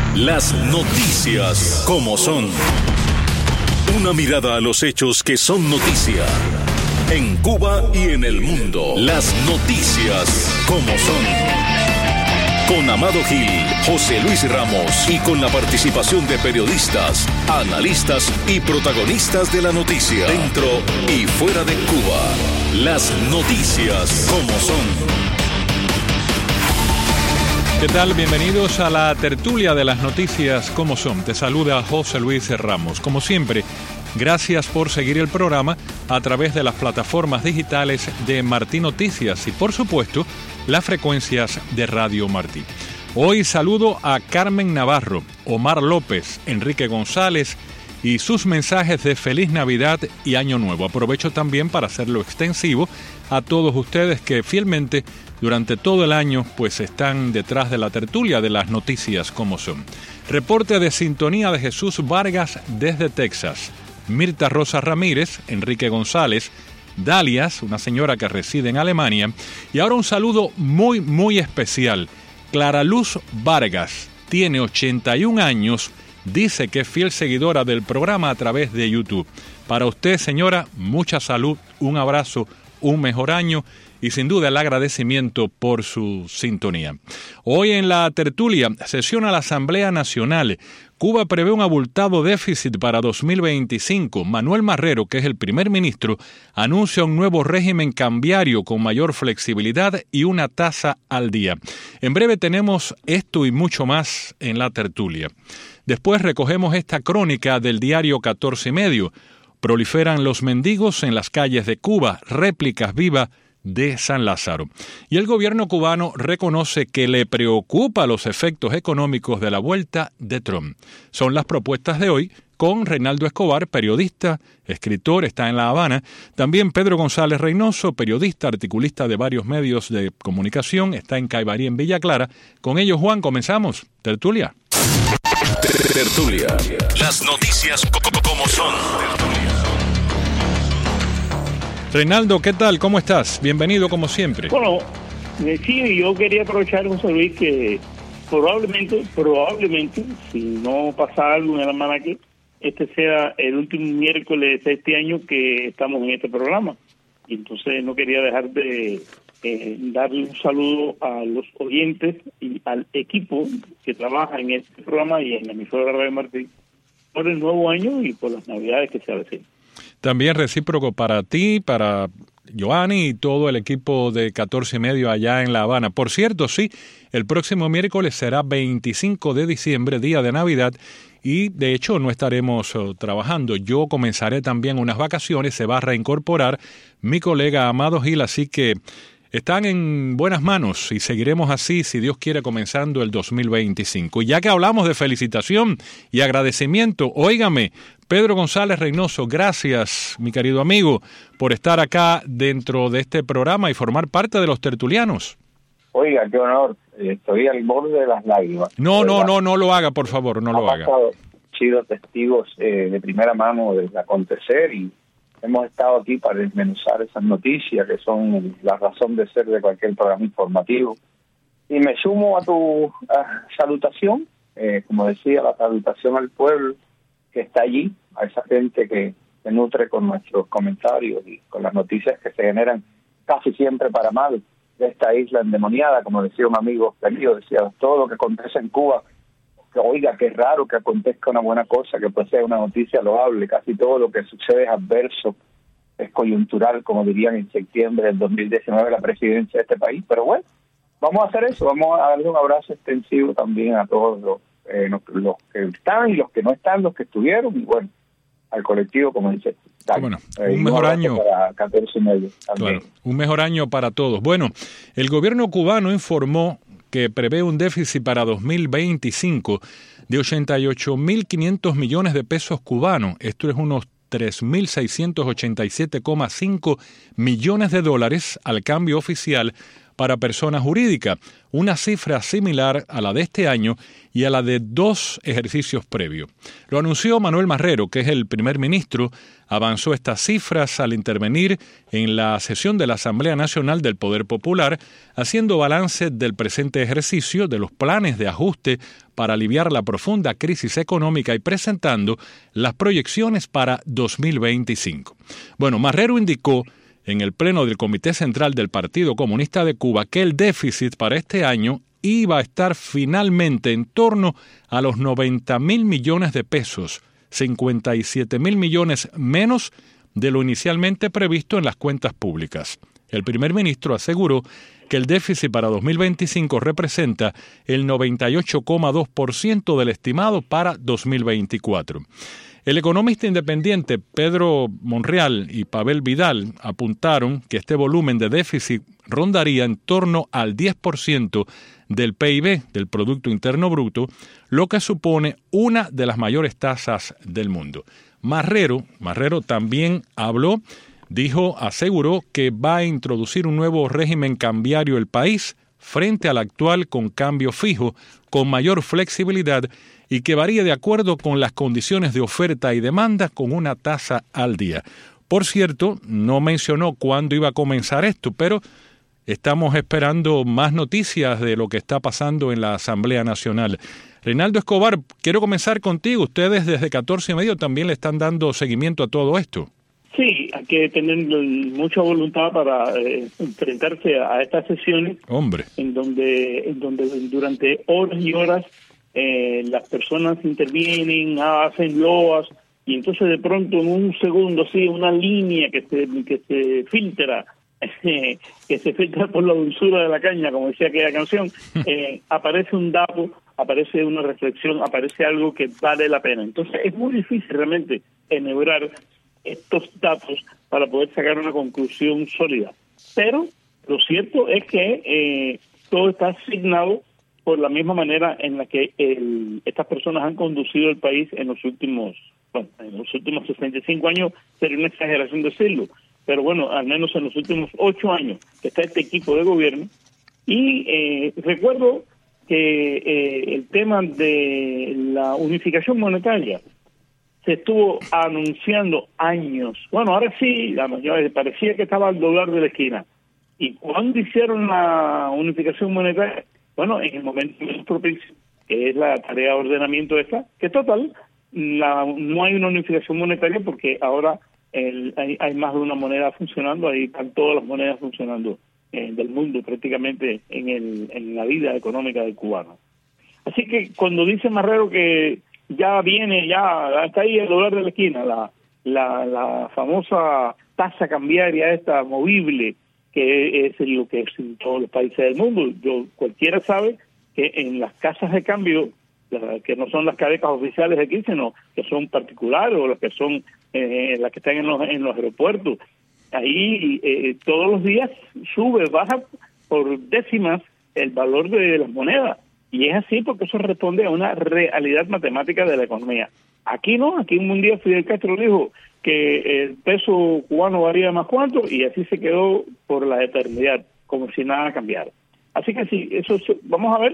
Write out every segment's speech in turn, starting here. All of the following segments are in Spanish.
Las noticias como son. Una mirada a los hechos que son noticia. En Cuba y en el mundo. Las noticias como son. Con Amado Gil, José Luis Ramos y con la participación de periodistas, analistas y protagonistas de la noticia, dentro y fuera de Cuba. Las noticias como son. ¿Qué tal? Bienvenidos a la tertulia de las noticias como son. Te saluda José Luis Ramos. Como siempre, gracias por seguir el programa a través de las plataformas digitales de Martí Noticias y, por supuesto, las frecuencias de Radio Martí. Hoy saludo a Carmen Navarro, Omar López, Enrique González y sus mensajes de Feliz Navidad y Año Nuevo. Aprovecho también para hacerlo extensivo a todos ustedes que fielmente durante todo el año pues están detrás de la tertulia de las noticias como son. Reporte de sintonía de Jesús Vargas desde Texas, Mirta Rosa Ramírez, Enrique González, Dalias, una señora que reside en Alemania, y ahora un saludo muy especial. Clara Luz Vargas tiene 81 años, dice que es fiel seguidora del programa a través de YouTube. Para usted, señora, mucha salud, un abrazo, un mejor año y sin duda el agradecimiento por su sintonía. Hoy en la tertulia sesiona la Asamblea Nacional. Cuba prevé un abultado déficit para 2025. Manuel Marrero, que es el primer ministro, anuncia un nuevo régimen cambiario con mayor flexibilidad y una tasa al día. En breve tenemos esto y mucho más en la tertulia. Después recogemos esta crónica del diario 14 y medio. Proliferan los mendigos en las calles de Cuba, réplicas vivas de San Lázaro. Y el gobierno cubano reconoce que le preocupa los efectos económicos de la vuelta de Trump. Son las propuestas de hoy con Reinaldo Escobar, periodista, escritor, está en La Habana. También Pedro González Reynoso, periodista, articulista de varios medios de comunicación, está en Caibarí, en Villa Clara. Con ellos, Juan, comenzamos. Tertulia. Tertulia. Las noticias como son. Reinaldo, ¿qué tal? ¿Cómo estás? Bienvenido como siempre. Bueno, sí, yo quería aprovechar, José Luis, que probablemente, si no pasa algo en el almanaque, este sea el último miércoles de este año que estamos en este programa. Y entonces no quería dejar de darle un saludo a los oyentes y al equipo que trabaja en este programa y en la emisora de Radio Martí por el nuevo año y por las navidades que se avecinan. También recíproco para ti, para Joanny y todo el equipo de 14 y medio allá en La Habana. Por cierto, sí, el próximo miércoles será 25 de diciembre, día de Navidad, y de hecho no estaremos trabajando. Yo comenzaré también unas vacaciones, se va a reincorporar mi colega Amado Gil, así que están en buenas manos y seguiremos así, si Dios quiere, comenzando el 2025. Y ya que hablamos de felicitación y agradecimiento, óigame, Pedro González Reynoso, gracias, mi querido amigo, por estar acá dentro de este programa y formar parte de los tertulianos. Oiga, qué honor, estoy al borde de las lágrimas. No lo haga, por favor, no lo haga. Hemos sido testigos de primera mano del acontecer y hemos estado aquí para desmenuzar esas noticias que son la razón de ser de cualquier programa informativo. Y me sumo a tu salutación, como decía, la salutación al pueblo que está allí, a esa gente que se nutre con nuestros comentarios y con las noticias que se generan casi siempre para mal de esta isla endemoniada, como decía un amigo querido, decía, todo lo que acontece en Cuba, que oiga, qué raro que acontezca una buena cosa, que puede ser una noticia loable, casi todo lo que sucede es adverso, es coyuntural, como dirían en septiembre del 2019 la presidencia de este país, pero bueno, vamos a hacer eso, vamos a darle un abrazo extensivo también a todos los que están y los que no están, los que estuvieron, y bueno, al colectivo, como dice. Bueno, un mejor año para 14 y medio también. Claro, un mejor año para todos. Bueno, el gobierno cubano informó que prevé un déficit para 2025 de 88.500 millones de pesos cubanos. Esto es unos 3.687,5 millones de dólares al cambio oficial para personas jurídicas, una cifra similar a la de este año y a la de 2 ejercicios previos. Lo anunció Manuel Marrero, que es el primer ministro. Avanzó estas cifras al intervenir en la sesión de la Asamblea Nacional del Poder Popular, haciendo balance del presente ejercicio, de los planes de ajuste para aliviar la profunda crisis económica y presentando las proyecciones para 2025. Bueno, Marrero indicó en el pleno del Comité Central del Partido Comunista de Cuba que el déficit para este año iba a estar finalmente en torno a los 90.000 millones de pesos, 57.000 millones menos de lo inicialmente previsto en las cuentas públicas. El primer ministro aseguró que el déficit para 2025 representa el 98,2% del estimado para 2024. El economista independiente Pedro Monreal y Pavel Vidal apuntaron que este volumen de déficit rondaría en torno al 10% del PIB, del Producto Interno Bruto, lo que supone una de las mayores tasas del mundo. Marrero también aseguró que va a introducir un nuevo régimen cambiario del país frente al actual con cambio fijo, con mayor flexibilidad y que varía de acuerdo con las condiciones de oferta y demanda con una tasa al día. Por cierto, no mencionó cuándo iba a comenzar esto, pero estamos esperando más noticias de lo que está pasando en la Asamblea Nacional. Reinaldo Escobar, quiero comenzar contigo. Ustedes desde 14 y medio también le están dando seguimiento a todo esto. Sí, hay que tener mucha voluntad para enfrentarse a estas sesiones. Hombre. En donde durante horas y horas las personas intervienen, hacen loas, y entonces de pronto en un segundo, sí, una línea que se filtra, que se filtra por la dulzura de la caña, como decía aquella canción, aparece un dato, aparece una reflexión, aparece algo que vale la pena. Entonces es muy difícil realmente enhebrar estos datos para poder sacar una conclusión sólida. Pero lo cierto es que todo está asignado por la misma manera en la que estas personas han conducido el país en los últimos 65 años. Sería una exageración decirlo, pero bueno, al menos en los últimos 8 años que está este equipo de gobierno. Y recuerdo que el tema de la unificación monetaria se estuvo anunciando años. Bueno, ahora sí, parecía que estaba al doblar de la esquina. ¿Y cuándo hicieron la unificación monetaria? Bueno, en el momento más propicio, que es la tarea de ordenamiento esta, que total, no hay una unificación monetaria porque ahora hay más de una moneda funcionando, ahí están todas las monedas funcionando del mundo prácticamente en la vida económica del cubano. Así que cuando dice Marrero que ya está ahí al doblar de la esquina, la famosa tasa cambiaria esta movible, que es lo que es en todos los países del mundo. Cualquiera sabe que en las casas de cambio, que no son las cadenas oficiales de aquí, sino que son particulares o las que son las que están en los aeropuertos, ahí todos los días baja por décimas el valor de las monedas. Y es así porque eso responde a una realidad matemática de la economía. Aquí no, aquí un día Fidel Castro dijo que el peso cubano varía más cuánto, y así se quedó por la eternidad, como si nada cambiara. Así que sí, vamos a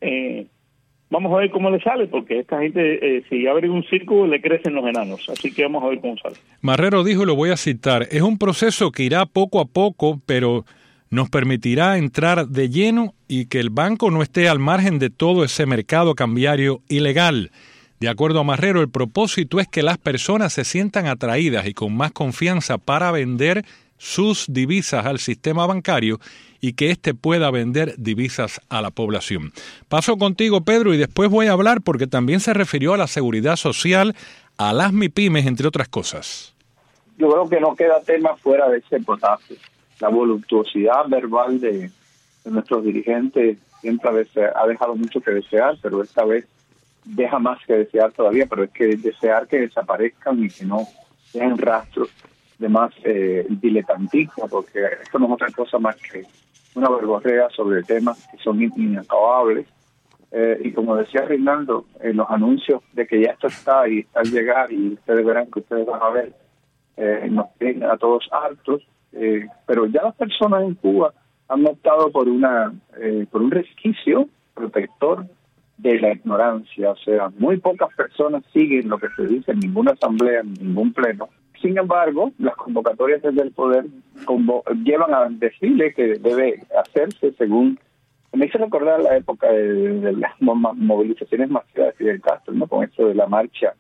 ver cómo le sale, porque esta gente, si abre un circo, le crecen los enanos. Así que vamos a ver cómo sale. Marrero dijo, y lo voy a citar, es un proceso que irá poco a poco, pero nos permitirá entrar de lleno y que el banco no esté al margen de todo ese mercado cambiario ilegal. De acuerdo a Marrero, el propósito es que las personas se sientan atraídas y con más confianza para vender sus divisas al sistema bancario y que éste pueda vender divisas a la población. Paso contigo, Pedro, y después voy a hablar porque también se refirió a la seguridad social, a las MIPYMES, entre otras cosas. Yo creo que no queda tema fuera de ese potaje. La voluptuosidad verbal de nuestros dirigentes siempre ha dejado mucho que desear, pero esta vez deja más que desear todavía, pero es que desear que desaparezcan y que no dejen rastros de más diletantismo, porque esto no es otra cosa más que una verborrea sobre temas que son inacabables. Y como decía Reinaldo, los anuncios de que ya esto está y está al llegar, y ustedes verán que ustedes van a ver, nos tienen a todos hartos, pero ya las personas en Cuba han optado por por un resquicio protector de la ignorancia. O sea, muy pocas personas siguen lo que se dice en ninguna asamblea, en ningún pleno. Sin embargo, las convocatorias desde el poder llevan a desfile que debe hacerse según... Me hizo recordar la época de las movilizaciones masivas de Fidel Castro, ¿no? Con esto de la marcha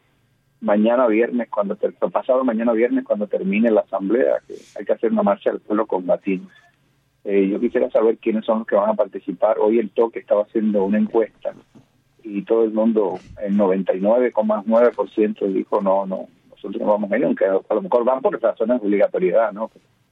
pasado mañana viernes cuando termine la asamblea, que hay que hacer una marcha del pueblo combativo. Yo quisiera saber quiénes son los que van a participar. Hoy el Toque estaba haciendo una encuesta y todo el mundo, el 99,9% dijo no, nosotros no vamos a ir, aunque a lo mejor van por razones de obligatoriedad, ¿no?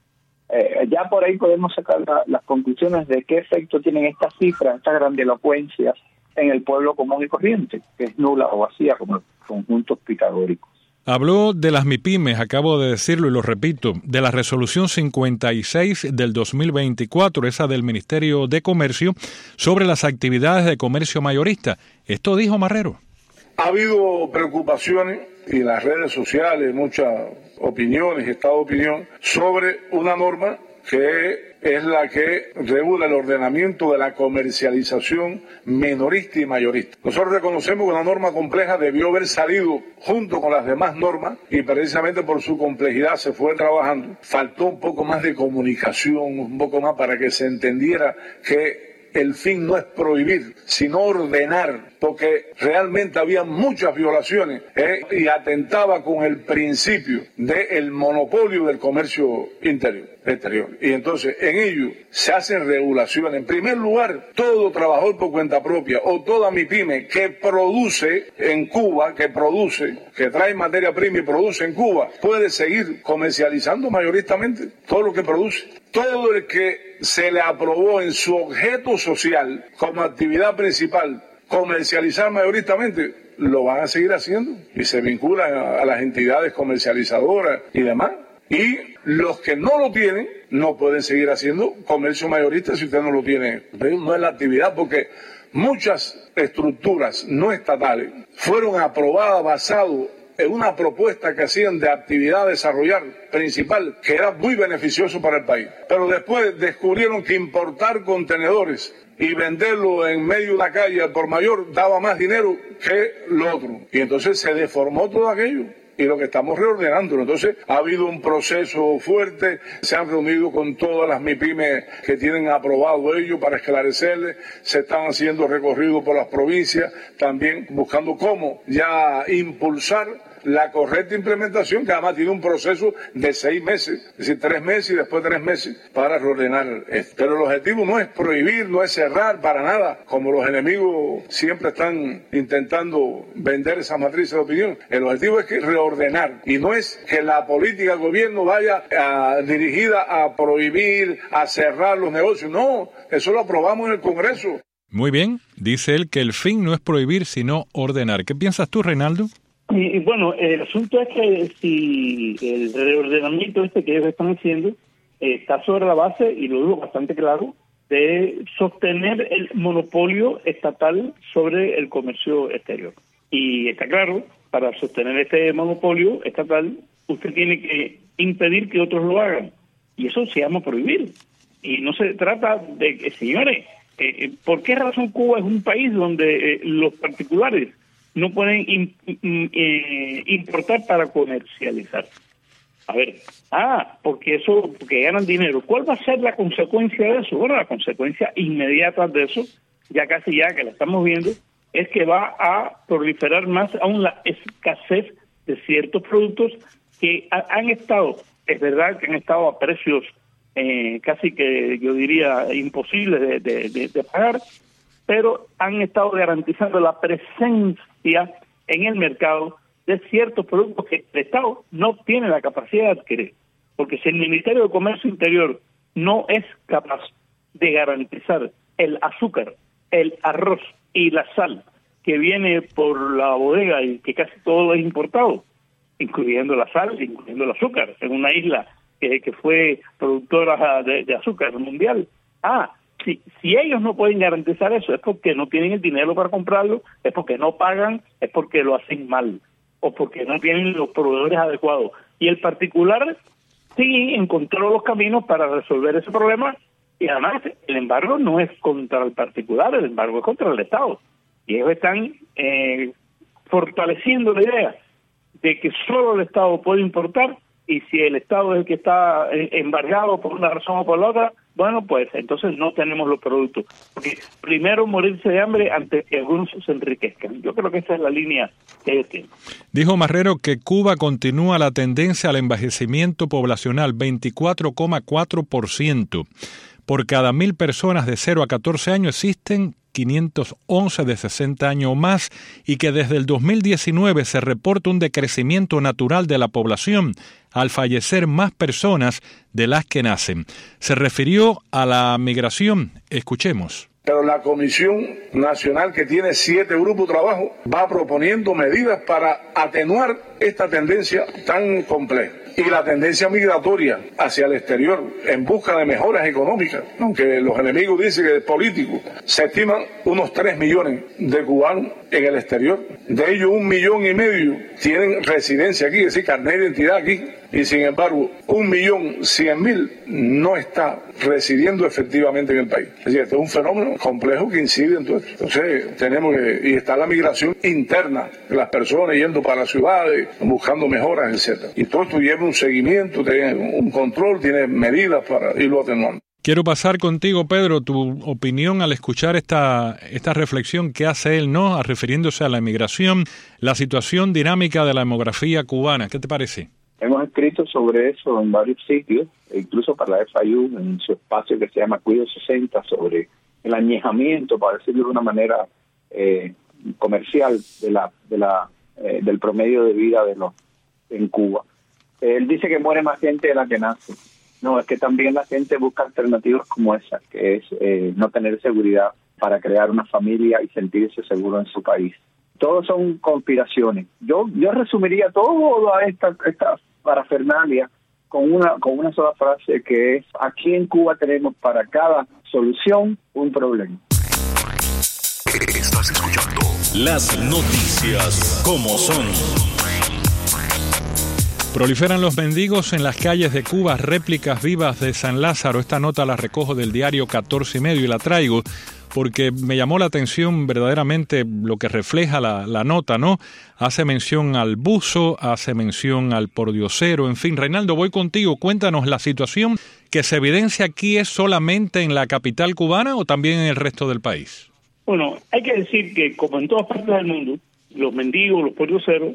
Ya por ahí podemos sacar las conclusiones de qué efecto tienen estas cifras, estas grandilocuencias en el pueblo común y corriente, que es nula o vacía como los conjuntos pitagóricos. Habló de las MIPYMES, acabo de decirlo y lo repito, de la resolución 56 del 2024, esa del Ministerio de Comercio, sobre las actividades de comercio mayorista. Esto dijo Marrero. Ha habido preocupaciones y en las redes sociales, muchas opiniones, estado de opinión, sobre una norma que es la que regula el ordenamiento de la comercialización minorista y mayorista. Nosotros reconocemos que una norma compleja debió haber salido junto con las demás normas y precisamente por su complejidad se fue trabajando. Faltó un poco más de comunicación, un poco más para que se entendiera que el fin no es prohibir, sino ordenar, porque realmente había muchas violaciones y atentaba con el principio del monopolio del comercio exterior. Y entonces en ello se hacen regulaciones. En primer lugar, todo trabajador por cuenta propia o toda MIPYME que produce en Cuba, que trae materia prima y produce en Cuba, puede seguir comercializando mayoristamente todo lo que produce. Todo el que se le aprobó en su objeto social como actividad principal comercializar mayoristamente, lo van a seguir haciendo y se vinculan a las entidades comercializadoras y demás. Y los que no lo tienen no pueden seguir haciendo comercio mayorista si usted no lo tiene. No es la actividad, porque muchas estructuras no estatales fueron aprobadas basado en una propuesta que hacían de actividad a desarrollar principal, que era muy beneficioso para el país. Pero después descubrieron que importar contenedores y venderlo en medio de una calle al por mayor daba más dinero que lo otro. Y entonces se deformó todo aquello. Y lo que estamos reordenando. Entonces ha habido un proceso fuerte, se han reunido con todas las MIPYMES que tienen aprobado ello para esclarecerles, se están haciendo recorridos por las provincias, también buscando cómo ya impulsar la correcta implementación, que además tiene un proceso de 6 meses, es decir, 3 meses y después 3 meses para reordenar esto. Pero el objetivo no es prohibir, no es cerrar para nada, como los enemigos siempre están intentando vender esa matriz de opinión. El objetivo es que reordenar, y no es que la política del gobierno vaya dirigida a prohibir, a cerrar los negocios. No, eso lo aprobamos en el Congreso. Muy bien, dice él que el fin no es prohibir, sino ordenar. ¿Qué piensas tú, Reinaldo? Y bueno, el asunto es que si el reordenamiento que ellos están haciendo está sobre la base, y lo digo bastante claro, de sostener el monopolio estatal sobre el comercio exterior. Y está claro, para sostener este monopolio estatal, usted tiene que impedir que otros lo hagan. Y eso se llama prohibir. Y no se trata de que, señores, ¿por qué razón Cuba es un país donde los particulares no pueden importar para comercializar? A ver, porque ganan dinero. ¿Cuál va a ser la consecuencia de eso? Bueno, la consecuencia inmediata de eso, ya que la estamos viendo, es que va a proliferar más aún la escasez de ciertos productos que han estado, es verdad que han estado a precios casi que yo diría imposibles de pagar, pero han estado garantizando la presencia en el mercado de ciertos productos que el Estado no tiene la capacidad de adquirir. Porque si el Ministerio de Comercio Interior no es capaz de garantizar el azúcar, el arroz y la sal que viene por la bodega y que casi todo es importado, incluyendo la sal, incluyendo el azúcar, en una isla que fue productora de azúcar mundial. Si ellos no pueden garantizar eso, es porque no tienen el dinero para comprarlo, es porque no pagan, es porque lo hacen mal, o porque no tienen los proveedores adecuados. Y el particular sí encontró los caminos para resolver ese problema, Y además, el embargo no es contra el particular, el embargo es contra el Estado. Y ellos están fortaleciendo la idea de que solo el Estado puede importar, y si el Estado es el que está embargado por una razón o por la otra, bueno, pues entonces no tenemos los productos. Porque primero morirse de hambre antes que algunos se enriquezcan. Yo creo que esa es la línea que ellos tienen. Dijo Marrero que Cuba continúa la tendencia al envejecimiento poblacional, 24,4%. Por cada 1.000 personas de 0 a 14 años existen 511 de 60 años o más, y que desde el 2019 se reporta un decrecimiento natural de la población al fallecer más personas de las que nacen. Se refirió a la migración. Escuchemos. Pero la Comisión Nacional, que tiene 7 grupos de trabajo, va proponiendo medidas para atenuar esta tendencia tan compleja. Y la tendencia migratoria hacia el exterior en busca de mejoras económicas, aunque los enemigos dicen que es político, se estiman unos 3 millones de cubanos en el exterior. De ellos 1,5 millones tienen residencia aquí, es decir, carnet de identidad aquí, y sin embargo 1.100.000 no está residiendo efectivamente en el país. Es decir, este es un fenómeno complejo que incide en todo esto. Entonces tenemos y está la migración interna, las personas yendo para las ciudades, buscando mejoras, etcétera. Y todo esto lleva un seguimiento, tiene un control, tiene medidas para irlo atenuando. Quiero pasar contigo, Pedro, tu opinión al escuchar esta reflexión que hace él, ¿no?, refiriéndose a la inmigración, la situación dinámica de la demografía cubana. ¿Qué te parece? Hemos escrito sobre eso en varios sitios, incluso para la FIU, en su espacio que se llama Cuido 60, sobre el añejamiento, para decirlo de una manera comercial, del promedio de vida en Cuba. Él dice que muere más gente de la que nace. No, es que también la gente busca alternativas como esa, que es no tener seguridad para crear una familia y sentirse seguro en su país. Todos son conspiraciones. Yo resumiría toda esta parafernalia con una sola frase, que es: aquí en Cuba tenemos para cada solución un problema. Estás escuchando las noticias como son. Proliferan los mendigos en las calles de Cuba, réplicas vivas de San Lázaro. Esta nota la recojo del diario 14 y medio y la traigo porque me llamó la atención verdaderamente lo que refleja la nota, ¿no? Hace mención al buzo, hace mención al pordiosero, en fin. Reinaldo, voy contigo. Cuéntanos, ¿la situación que se evidencia aquí es solamente en la capital cubana o también en el resto del país? Bueno, hay que decir que, como en todas partes del mundo, los mendigos, los pordioseros,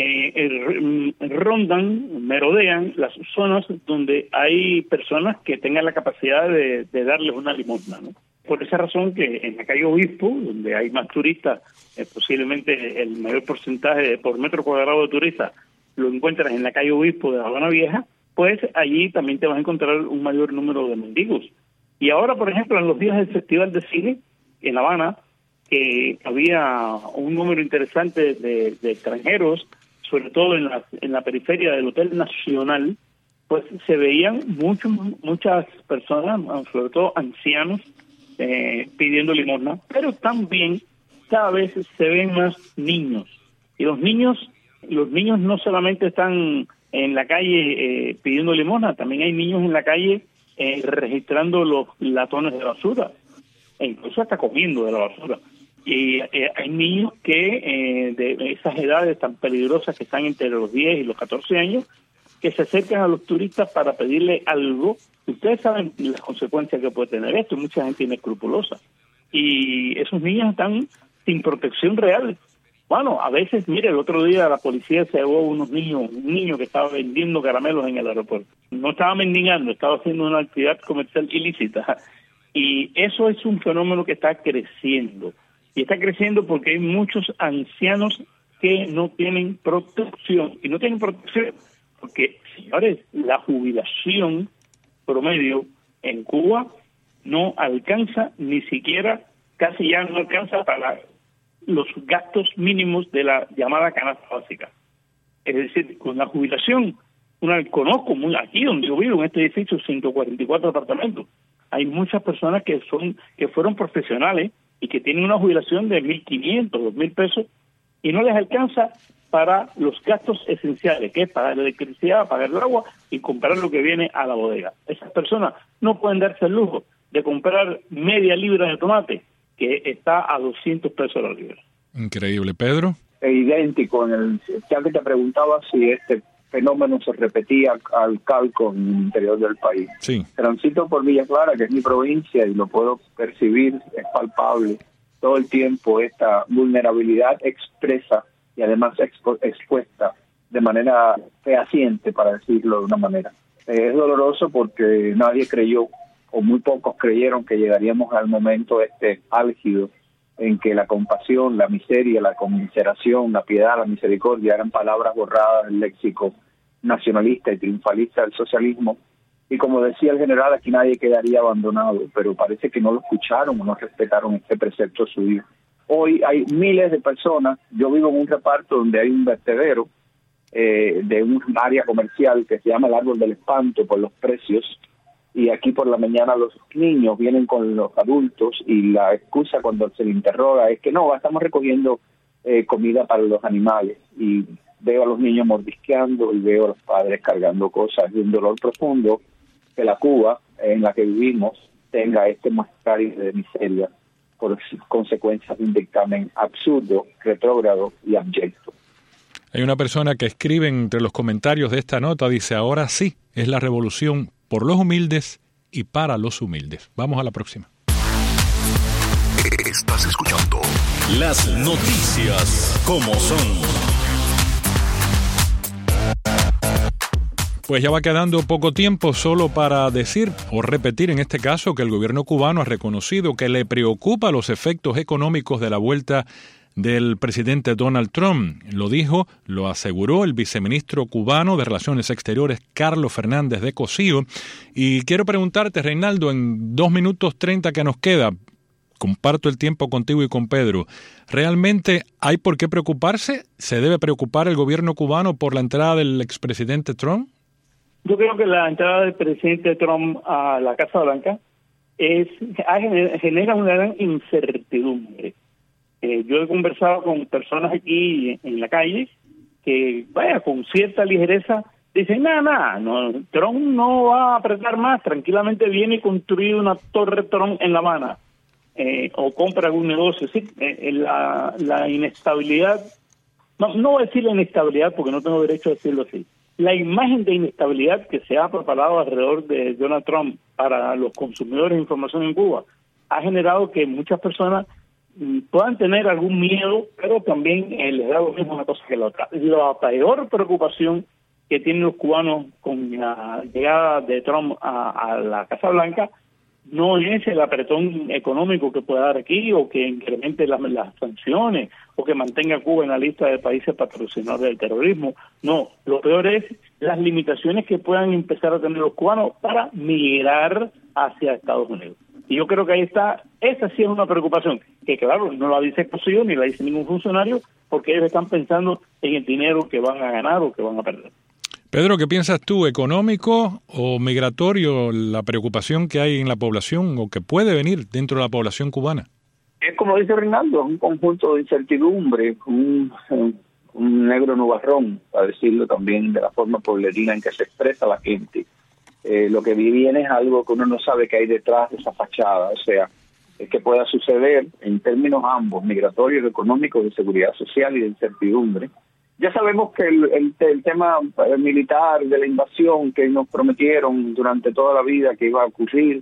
rondan, merodean las zonas donde hay personas que tengan la capacidad de darles una limosna, ¿no? Por esa razón que en la calle Obispo, donde hay más turistas, posiblemente el mayor porcentaje por metro cuadrado de turistas lo encuentras en la calle Obispo de La Habana Vieja, pues allí también te vas a encontrar un mayor número de mendigos. Y ahora, por ejemplo, en los días del Festival de Cine en La Habana, había un número interesante de extranjeros, sobre todo en la periferia del Hotel Nacional, pues se veían muchas personas, sobre todo ancianos, pidiendo limosna, pero también cada vez se ven más niños. Y los niños no solamente están en la calle pidiendo limosna, también hay niños en la calle registrando los latones de basura, e incluso hasta comiendo de la basura. Y hay niños que de esas edades tan peligrosas, que están entre los 10 y los 14 años, que se acercan a los turistas para pedirle algo. Ustedes saben las consecuencias que puede tener esto, mucha gente inescrupulosa. Y esos niños están sin protección real. Bueno, a veces, mire, el otro día la policía se llevó un niño que estaba vendiendo caramelos en el aeropuerto. No estaba mendigando, estaba haciendo una actividad comercial ilícita. Y eso es un fenómeno que está creciendo. Y está creciendo porque hay muchos ancianos que no tienen protección. Y no tienen protección porque, señores, la jubilación promedio en Cuba no alcanza ni siquiera, casi ya no alcanza para los gastos mínimos de la llamada canasta básica. Es decir, con la jubilación, conozco aquí donde yo vivo, en este edificio, 144 apartamentos, hay muchas personas que fueron profesionales y que tienen una jubilación de 1.500, 2.000 pesos, y no les alcanza para los gastos esenciales, que es pagar la electricidad, pagar el agua y comprar lo que viene a la bodega. Esas personas no pueden darse el lujo de comprar media libra de tomate, que está a 200 pesos la libra. Increíble. ¿Pedro? Idéntico, ya que te preguntaba si este fenómeno se repetía al calco en el interior del país. Sí. Transito por Villa Clara, que es mi provincia, y lo puedo percibir, es palpable todo el tiempo esta vulnerabilidad expresa y además expuesta de manera fehaciente, para decirlo de una manera. Es doloroso porque nadie creyó, o muy pocos creyeron, que llegaríamos al momento álgido en que la compasión, la miseria, la conmiseración, la piedad, la misericordia eran palabras borradas del léxico nacionalista y triunfalista del socialismo. Y como decía el general, aquí nadie quedaría abandonado, pero parece que no lo escucharon o no respetaron este precepto suyo. Hoy hay miles de personas. Yo vivo en un reparto donde hay un vertedero de un área comercial que se llama el Árbol del Espanto por los precios, y aquí por la mañana los niños vienen con los adultos y la excusa cuando se le interroga es que no, estamos recogiendo comida para los animales, y veo a los niños mordisqueando y veo a los padres cargando cosas, y un dolor profundo que la Cuba en la que vivimos tenga este muestrario de miseria por consecuencias de un dictamen absurdo, retrógrado y abyecto. Hay una persona que escribe entre los comentarios de esta nota, dice: ahora sí, es la revolución por los humildes y para los humildes. Vamos a la próxima. Estás escuchando las noticias como son. Pues ya va quedando poco tiempo, solo para decir o repetir en este caso que el gobierno cubano ha reconocido que le preocupa los efectos económicos de la vuelta del presidente Donald Trump. Lo dijo, lo aseguró el viceministro cubano de Relaciones Exteriores, Carlos Fernández de Cosío. Y quiero preguntarte, Reinaldo, en 2 minutos 30 que nos queda, comparto el tiempo contigo y con Pedro, ¿realmente hay por qué preocuparse? ¿Se debe preocupar el gobierno cubano por la entrada del expresidente Trump? Yo creo que la entrada del presidente Trump a la Casa Blanca genera una gran incertidumbre. Yo he conversado con personas aquí en la calle que, con cierta ligereza, dicen, no, Trump no va a apretar más, tranquilamente viene y construye una torre Trump en La Habana, o compra algún negocio. Sí, la inestabilidad, no voy a decir la inestabilidad porque no tengo derecho a decirlo así, la imagen de inestabilidad que se ha propagado alrededor de Donald Trump para los consumidores de información en Cuba ha generado que muchas personas puedan tener algún miedo, pero también les da lo mismo una cosa que la otra. La peor preocupación que tienen los cubanos con la llegada de Trump a la Casa Blanca no es el apretón económico que pueda dar aquí, o que incremente las sanciones, o que mantenga a Cuba en la lista de países patrocinadores del terrorismo. No, lo peor es las limitaciones que puedan empezar a tener los cubanos para migrar hacia Estados Unidos. Y yo creo que ahí está, esa sí es una preocupación, que claro, no la dice Cosío ni la dice ningún funcionario, porque ellos están pensando en el dinero que van a ganar o que van a perder. Pedro, ¿qué piensas tú? ¿Económico o migratorio la preocupación que hay en la población o que puede venir dentro de la población cubana? Es como dice Reinaldo, un conjunto de incertidumbre, un negro nubarrón, para decirlo también de la forma pueblerina en que se expresa la gente. Lo que viene es algo que uno no sabe que hay detrás de esa fachada, o sea, es que pueda suceder en términos ambos, migratorios, económicos, de seguridad social y de incertidumbre. Ya sabemos que el tema militar de la invasión que nos prometieron durante toda la vida que iba a ocurrir,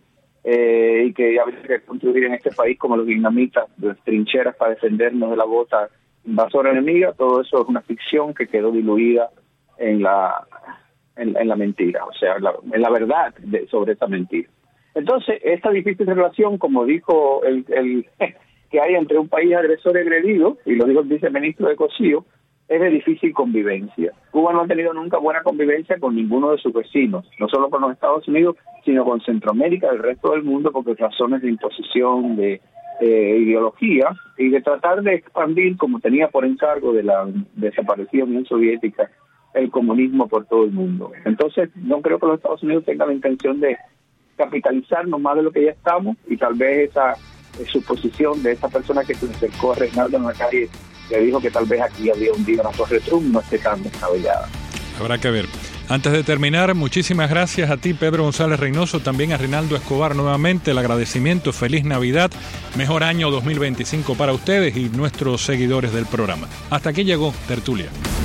y que habría que construir en este país como los vietnamitas, de trincheras para defendernos de la bota invasora enemiga, todo eso es una ficción que quedó diluida en la mentira, o sea, en la verdad sobre esta mentira. Entonces, esta difícil relación, como dijo el que hay entre un país agresor y agredido, y lo dijo el viceministro de Cosío, es de difícil convivencia. Cuba no ha tenido nunca buena convivencia con ninguno de sus vecinos, no solo con los Estados Unidos, sino con Centroamérica, el resto del mundo, porque razones de imposición, de ideología, y de tratar de expandir, como tenía por encargo de la desaparecida Unión Soviética, el comunismo por todo el mundo. Entonces, no creo que los Estados Unidos tengan la intención de capitalizarnos más de lo que ya estamos, y tal vez esa suposición de esa persona que se acercó a Reinaldo en la calle, que dijo que tal vez aquí había un día una torre Trump, no esté tan descabellada. Habrá que ver. Antes de terminar, muchísimas gracias a ti, Pedro González Reynoso, también a Reinaldo Escobar nuevamente, el agradecimiento, feliz Navidad, mejor año 2025 para ustedes y nuestros seguidores del programa. Hasta aquí llegó Tertulia.